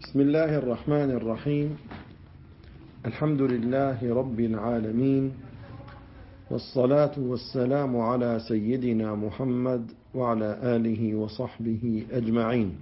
بسم الله الرحمن الرحيم. الحمد لله رب العالمين، والصلاة والسلام على سيدنا محمد وعلى آله وصحبه أجمعين.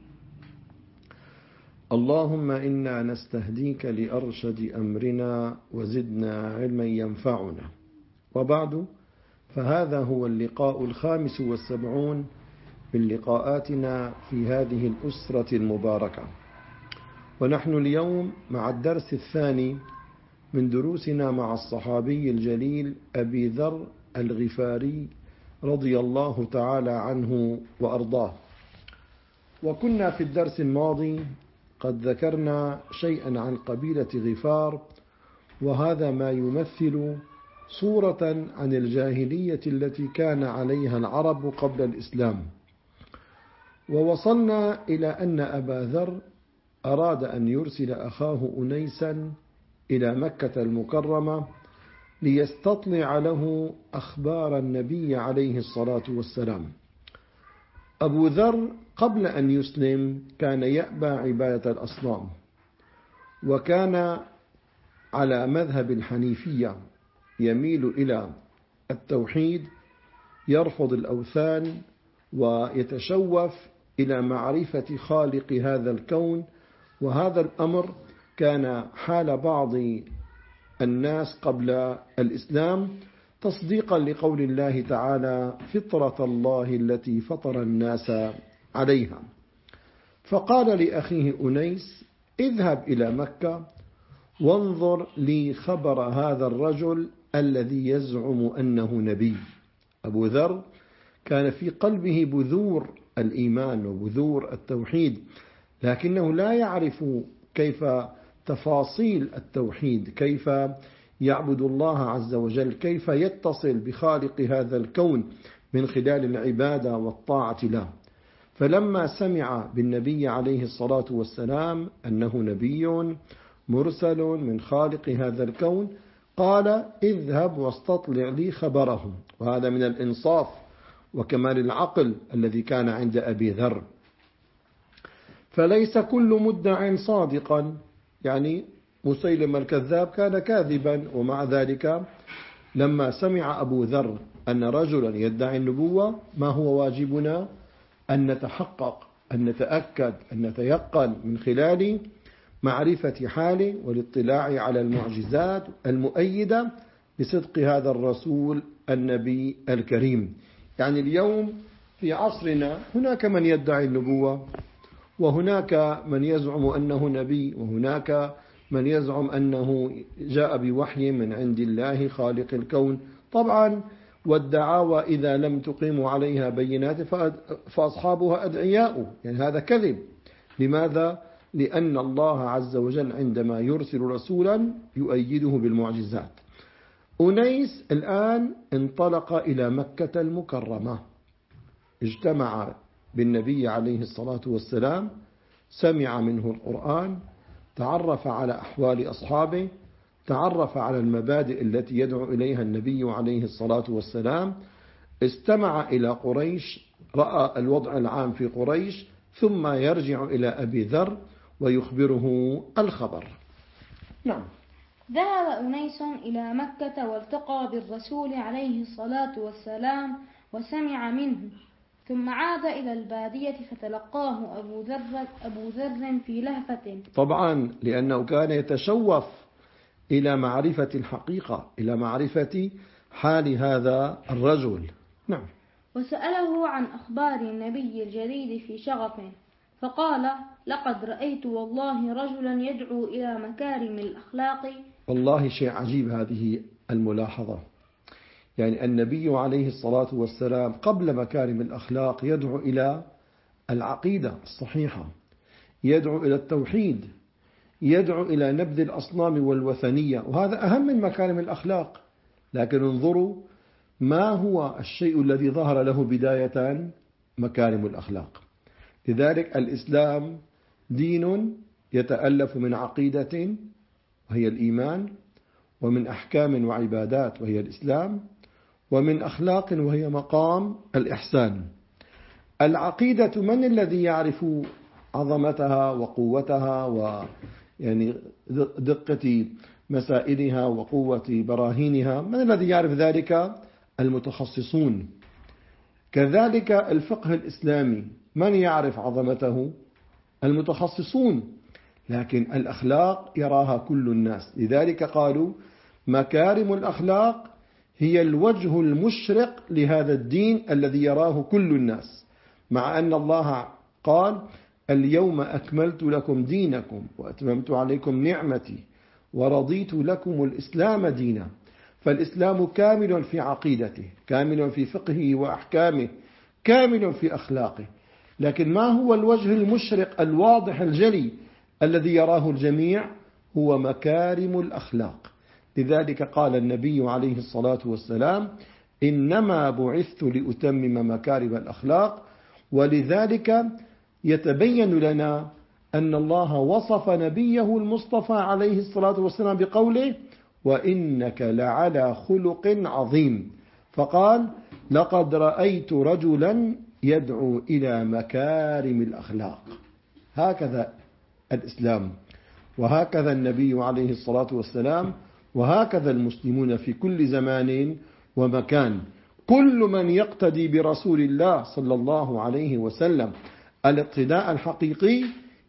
اللهم إنا نستهديك لأرشد أمرنا وزدنا علما ينفعنا. وبعد، فهذا هو اللقاء 75 من لقاءاتنا في هذه الأسرة المباركة، ونحن اليوم مع الدرس الثاني من دروسنا مع الصحابي الجليل أبي ذر الغفاري رضي الله تعالى عنه وأرضاه. وكنا في الدرس الماضي قد ذكرنا شيئا عن قبيلة غفار، وهذا ما يمثل صورة عن الجاهلية التي كان عليها العرب قبل الإسلام. ووصلنا إلى أن أبا ذر أراد أن يرسل أخاه أنيسا إلى مكة المكرمة ليستطلع له أخبار النبي عليه الصلاة والسلام. أبو ذر قبل أن يسلم كان يأبى عبادة الأصنام، وكان على مذهب الحنيفية، يميل إلى التوحيد، يرفض الأوثان، ويتشوف إلى معرفة خالق هذا الكون. وهذا الأمر كان حال بعض الناس قبل الإسلام، تصديقا لقول الله تعالى: فطرة الله التي فطر الناس عليها. فقال لأخيه أنيس: اذهب إلى مكة وانظر لي خبر هذا الرجل الذي يزعم أنه نبي. أبو ذر كان في قلبه بذور الإيمان وبذور التوحيد، لكنه لا يعرف كيف تفاصيل التوحيد، كيف يعبد الله عز وجل، كيف يتصل بخالق هذا الكون من خلال العبادة والطاعة له. فلما سمع بالنبي عليه الصلاة والسلام أنه نبي مرسل من خالق هذا الكون، قال: اذهب واستطلع لي خبره. وهذا من الإنصاف وكمال العقل الذي كان عند أبي ذر. فليس كل مدع صادقا، يعني مسيلم الكذاب كان كاذبا، ومع ذلك لما سمع أبو ذر أن رجلا يدعي النبوة، ما هو واجبنا؟ أن نتحقق، أن نتأكد، أن نتيقن من خلال معرفة حاله والاطلاع على المعجزات المؤيدة لصدق هذا الرسول النبي الكريم. يعني اليوم في عصرنا هناك من يدعي النبوة، وهناك من يزعم أنه نبي، وهناك من يزعم أنه جاء بوحي من عند الله خالق الكون. طبعا والدعاوى إذا لم تقيموا عليها بينات فأصحابها أدعياء، يعني هذا كذب. لماذا؟ لأن الله عز وجل عندما يرسل رسولا يؤيده بالمعجزات. أنيس الآن انطلق إلى مكة المكرمة، اجتمع بالنبي عليه الصلاة والسلام، سمع منه القرآن، تعرف على أحوال أصحابه، تعرف على المبادئ التي يدعو إليها النبي عليه الصلاة والسلام، استمع إلى قريش، رأى الوضع العام في قريش، ثم يرجع إلى أبي ذر ويخبره الخبر. نعم. ذهب أنيس إلى مكة والتقى بالرسول عليه الصلاة والسلام وسمع منه، ثم عاد إلى البادية فتلقاه أبو ذر في لهفة. طبعا لأنه كان يتشوف إلى معرفة الحقيقة، إلى معرفة حال هذا الرجل. نعم. وسأله عن أخبار النبي الجليل في شغف، فقال: لقد رأيت والله رجلا يدعو إلى مكارم الأخلاق. والله شيء عجيب هذه الملاحظة، يعني النبي عليه الصلاة والسلام قبل مكارم الأخلاق يدعو إلى العقيدة الصحيحة، يدعو إلى التوحيد، يدعو إلى نبذ الأصنام والوثنية، وهذا أهم من مكارم الأخلاق. لكن انظروا ما هو الشيء الذي ظهر له بداية: مكارم الأخلاق. لذلك الإسلام دين يتألف من عقيدة وهي الإيمان، ومن أحكام وعبادات وهي الإسلام، ومن أخلاق وهي مقام الإحسان. العقيدة من الذي يعرف عظمتها وقوتها ويعني دقة مسائلها وقوة براهينها. من الذي يعرف ذلك؟ المتخصصون. كذلك الفقه الإسلامي من يعرف عظمته؟ المتخصصون. لكن الأخلاق يراها كل الناس، لذلك قالوا مكارم الأخلاق هي الوجه المشرق لهذا الدين الذي يراه كل الناس، مع أن الله قال اليوم أكملت لكم دينكم وأتممت عليكم نعمتي ورضيت لكم الإسلام دينا. فالإسلام كامل في عقيدته، كامل في فقهه وأحكامه، كامل في أخلاقه. لكن ما هو الوجه المشرق الواضح الجلي الذي يراه الجميع؟ هو مكارم الأخلاق. لذلك قال النبي عليه الصلاة والسلام إنما بعثت لأتمم مكارم الأخلاق. ولذلك يتبين لنا أن الله وصف نبيه المصطفى عليه الصلاة والسلام بقوله وإنك لعلى خلق عظيم، فقال لقد رأيت رجلا يدعو إلى مكارم الأخلاق. هكذا الإسلام، وهكذا النبي عليه الصلاة والسلام، وهكذا المسلمون في كل زمان ومكان. كل من يقتدي برسول الله صلى الله عليه وسلم الاقتداء الحقيقي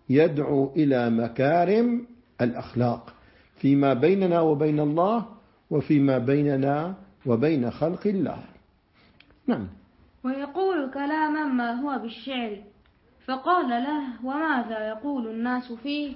يدعو إلى مكارم الأخلاق فيما بيننا وبين الله وفيما بيننا وبين خلق الله. نعم. ويقول كلاما ما هو بالشعر، فقال له وماذا يقول الناس فيه؟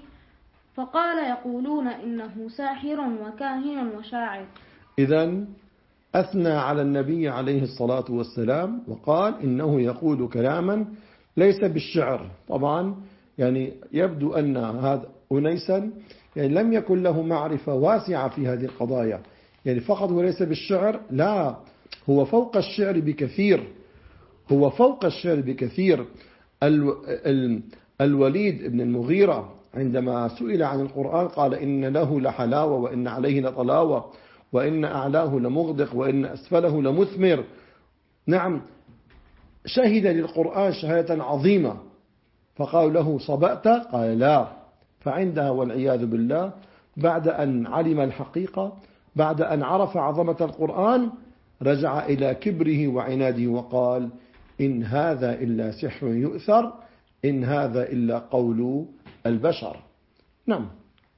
فقال يقولون إنه ساحر وكاهن وشاعر. إذن أثنى على النبي عليه الصلاة والسلام وقال إنه يقول كلاما ليس بالشعر. طبعا يعني يبدو أن هذا أنيسا يعني لم يكن له معرفة واسعة في هذه القضايا، يعني فقط هو ليس بالشعر، لا، هو فوق الشعر بكثير، هو فوق الشعر بكثير. الوليد بن المغيرة عندما سئل عن القرآن قال إن له لحلاوة وإن عليه لطلاوة وإن أعلاه لمغدق وإن أسفله لمثمر. نعم، شهد للقرآن شهادة عظيمة، فقالوا له صبأت؟ قال لا. فعندها والعياذ بالله بعد أن علم الحقيقة، بعد أن عرف عظمة القرآن، رجع إلى كبره وعناده وقال إن هذا إلا سحر يؤثر، إن هذا إلا قول البشر. نعم.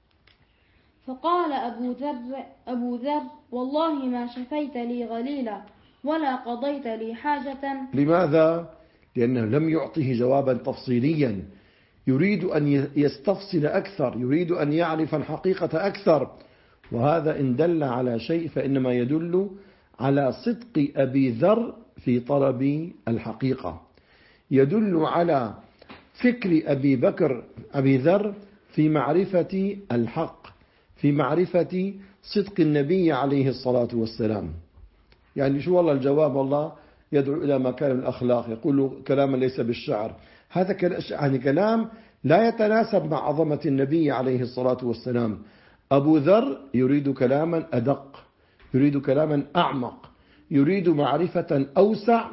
فقال أبو ذر والله ما شفيت لي غليلا ولا قضيت لي حاجة. لماذا؟ لأنه لم يعطه جوابا تفصيليا، يريد أن يستفصل أكثر، يريد أن يعرف الحقيقة أكثر. وهذا إن دل على شيء فإنما يدل على صدق أبي ذر في طلب الحقيقة، يدل على فكر أبي ذر في معرفة الحق، في معرفة صدق النبي عليه الصلاة والسلام. يعني شو والله الجواب؟ والله يدعو إلى مكارم الأخلاق، يقول كلاما ليس بالشعر. هذا يعني كلام لا يتناسب مع عظمة النبي عليه الصلاة والسلام. أبو ذر يريد كلاما أدق، يريد كلاما أعمق، يريد معرفة أوسع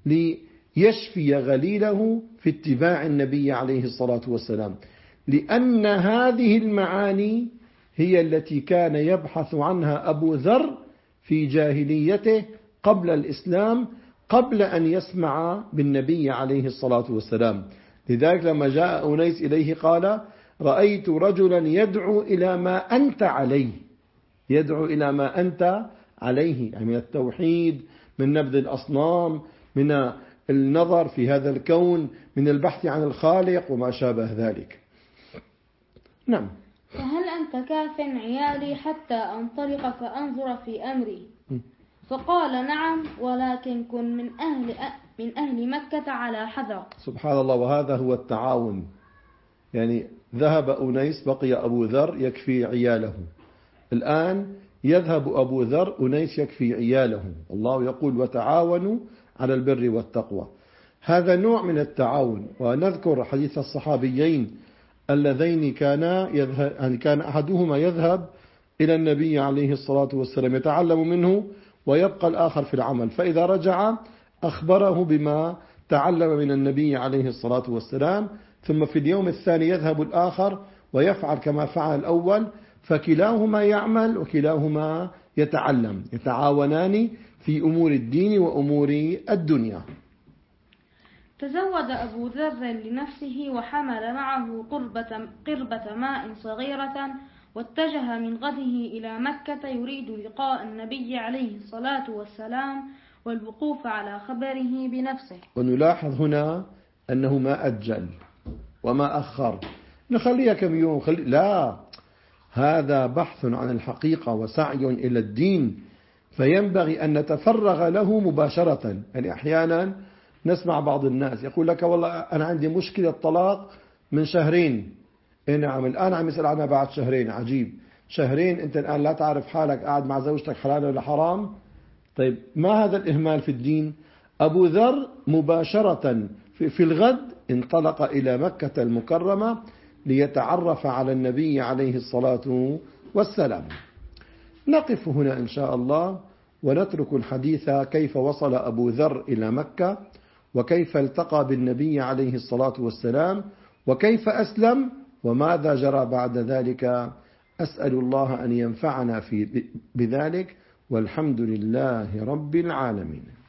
ليشفي غليله في اتباع النبي عليه الصلاة والسلام، لأن هذه المعاني هي التي كان يبحث عنها أبو ذر في جاهليته قبل الإسلام، قبل أن يسمع بالنبي عليه الصلاة والسلام. لذلك لما جاء أنيس إليه قال رأيت رجلا يدعو إلى ما أنت عليه، يدعو إلى ما أنت عليه، يعني من التوحيد، من نبذ الأصنام، من النظر في هذا الكون، من البحث عن الخالق وما شابه ذلك. نعم. فهل أنت كاف عيالي حتى أنطلق فأنظر في أمري؟ فقال نعم، ولكن كن من أهل مكة على حذر. سبحان الله. وهذا هو التعاون، يعني ذهب أنيس بقي أبو ذر يكفي عياله، الآن يذهب أبو ذر أنيس يكفي عياله. الله يقول وتعاونوا على البر والتقوى. هذا نوع من التعاون. ونذكر حديث الصحابيين اللذين كان أحدهما يذهب إلى النبي عليه الصلاة والسلام يتعلم منه ويبقى الآخر في العمل، فإذا رجع أخبره بما تعلم من النبي عليه الصلاة والسلام، ثم في اليوم الثاني يذهب الآخر ويفعل كما فعل الأول، فكلاهما يعمل وكلاهما يتعلم، يتعاونان في أمور الدين وأمور الدنيا. تزود أبو ذر لنفسه وحمل معه قربة ماء صغيرة، واتجه من غده إلى مكة يريد لقاء النبي عليه الصلاة والسلام والوقوف على خبره بنفسه. ونلاحظ هنا أنه ما أجل وما أخر، نخليها كم يوم لا، هذا بحث عن الحقيقة وسعي إلى الدين، فينبغي أن نتفرغ له مباشرة. يعني أحيانا نسمع بعض الناس يقول لك والله أنا عندي مشكلة طلاق من شهرين، نعم الآن عم يسأل عنها بعد شهرين. عجيب، شهرين أنت الآن لا تعرف حالك قاعد مع زوجتك حلال ولا حرام؟ طيب ما هذا الإهمال في الدين؟ أبو ذر مباشرة في الغد انطلق إلى مكة المكرمة ليتعرف على النبي عليه الصلاة والسلام. نقف هنا إن شاء الله ونترك الحديث كيف وصل أبو ذر إلى مكة، وكيف التقى بالنبي عليه الصلاة والسلام، وكيف أسلم، وماذا جرى بعد ذلك. أسأل الله أن ينفعنا بذلك، والحمد لله رب العالمين.